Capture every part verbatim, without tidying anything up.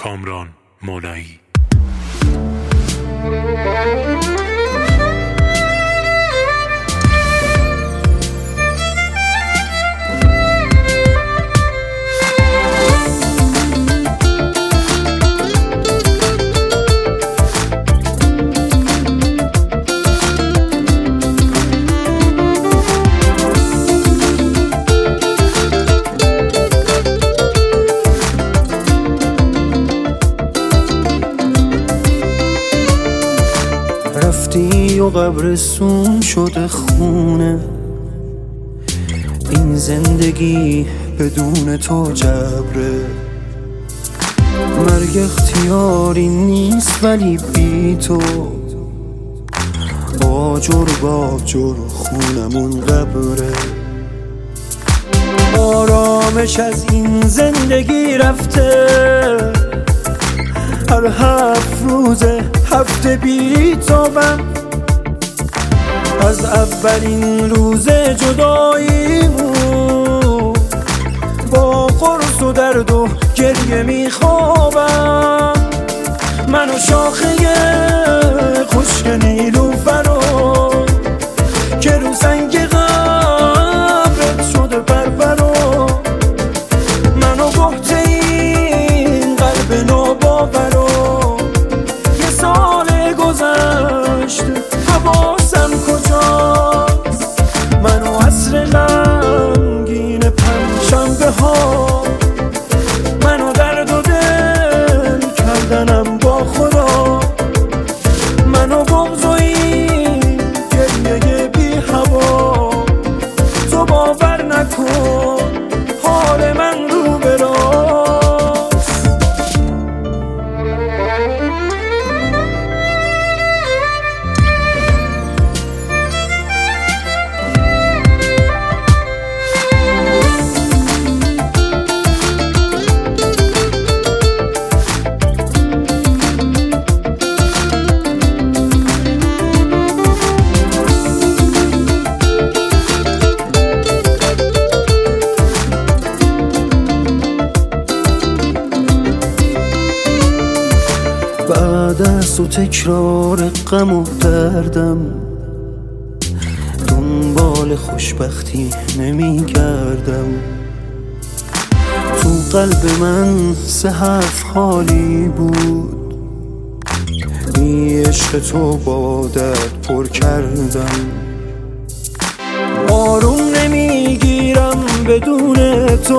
کامران مولایی. رفتی و قبرستون شده خونه، این زندگی بدون تو جبره. مرگ اختیاری نیست ولی بی تو آجر باجر خونمون قبره. آرامش از این زندگی رفته، هر هفت روزه هفته بی تابم. از اولین روز جداییمون با قرص و درد و گریه میخوابم. من و شاخه خشک نیلوفرو که رو سنگ قبرت شده پرپرو. من و بحت این قلب ناباورو یه سال گذشته حواسم کجاست. من و عصر غمگین پنجشنبه ها، من و درد و دل کردنم با خدا، من و بغض و این گریه بی هوا. تو باور نکن حال من رو به راست. بعد از تو تکرار غم و دردم دنبال خوشبختی نمی گردم. تو قلب من سه حرف خالی بود، بی عشق تو با درد پر کردم. آروم نمیگیرم بدون تو،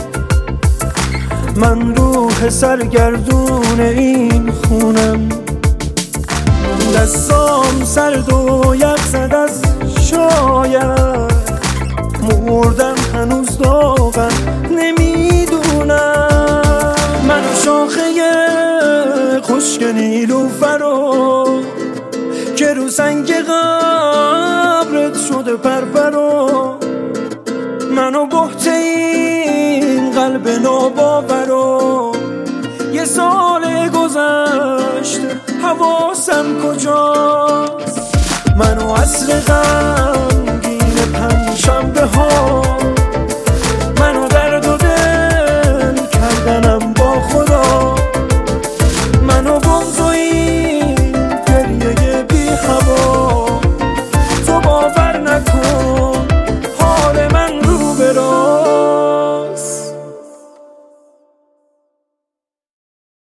من روح سرگردون این خونم. دستام سرد و یخ زد از شاید، مردم هنوز داغم نمیدونم. من و شاخه خشک نیلوفرو که رو سنگ قبرت شده پرپرو. من و بحت این قلب ناباورو یه سال گذشته حواسم کجاست. من و عصر غم